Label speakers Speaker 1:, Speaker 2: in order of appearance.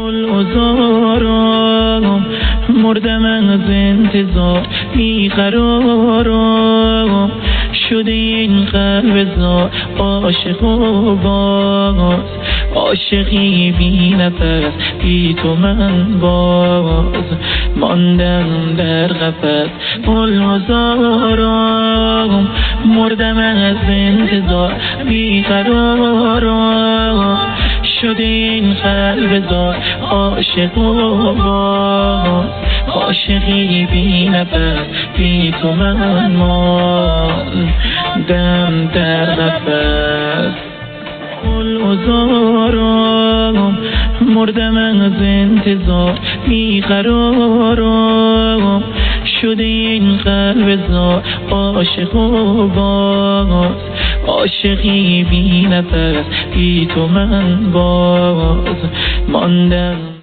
Speaker 1: گلعذارم مردم از انتظار بیقرارم شده این قلب زار عاشق و باز عاشقی بی نفس بی تو من باز ماندم در قفس گلعذارم مردم از انتظار بیقرارم شده این قلب زار عاشق و باز عاشقی بی نفس بی تو من ماندم در قفس گلعذارم مردم از انتظار بیقرارم شده این قلب زار عاشق و باز عاشقی بی نفس بی تو من باز ماندم